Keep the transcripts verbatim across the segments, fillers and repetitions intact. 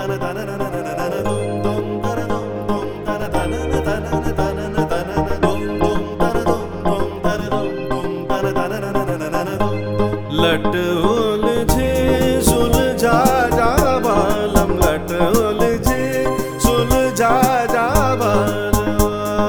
लट उलझे सुलझा जा बालम, लट उलझे सुलझा जा बालम,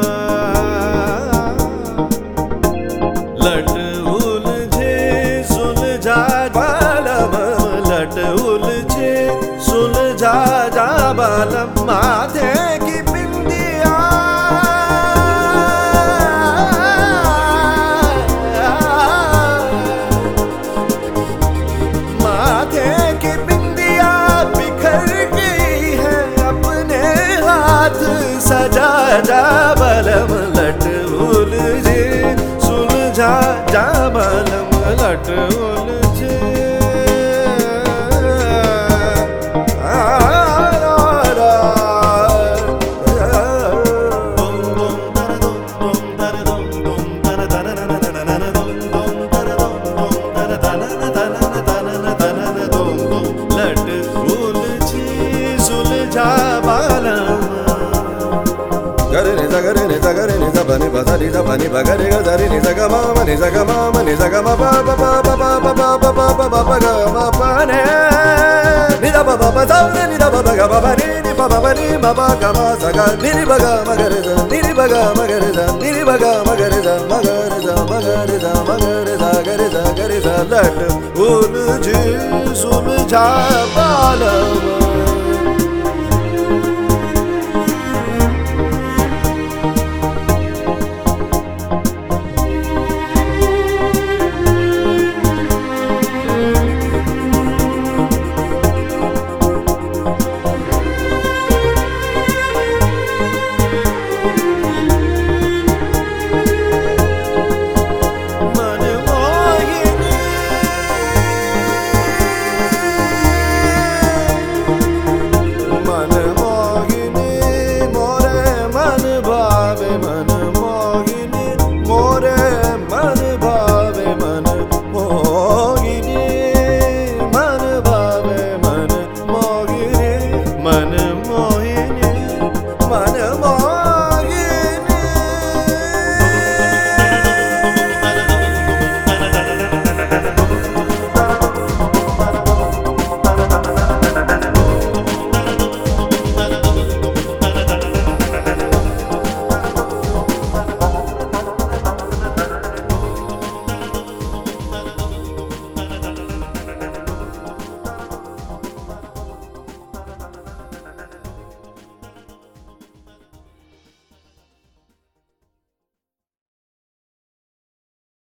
लट उलझे सुलझा बालम, लट उलझे सुलझा जा बालम। माथे की बिंदिया माथे की बिंदिया बिखर गई है, अपने हाथ सजा जा बालम, लट उलझे सुलझा जा बालम, लट उलझे gare ni zagare ni zagare ni zabani bazari zabani bagare gazari ni zagama ni zagama ni zagama ba ba ba ba ba ba ba ba ba ba ba ba ga ma pa ne ni da ba ba ba za ni da ba ba ga ba ba ni ni ba ba ba ni ma ba ga ma za ga ni ni ba ga ma gare za ni ni ba ga ma gare za ni ni ba ga ma gare za ma gare za ma gare za ma gare za gare za gare za lat uljhe suljha balam।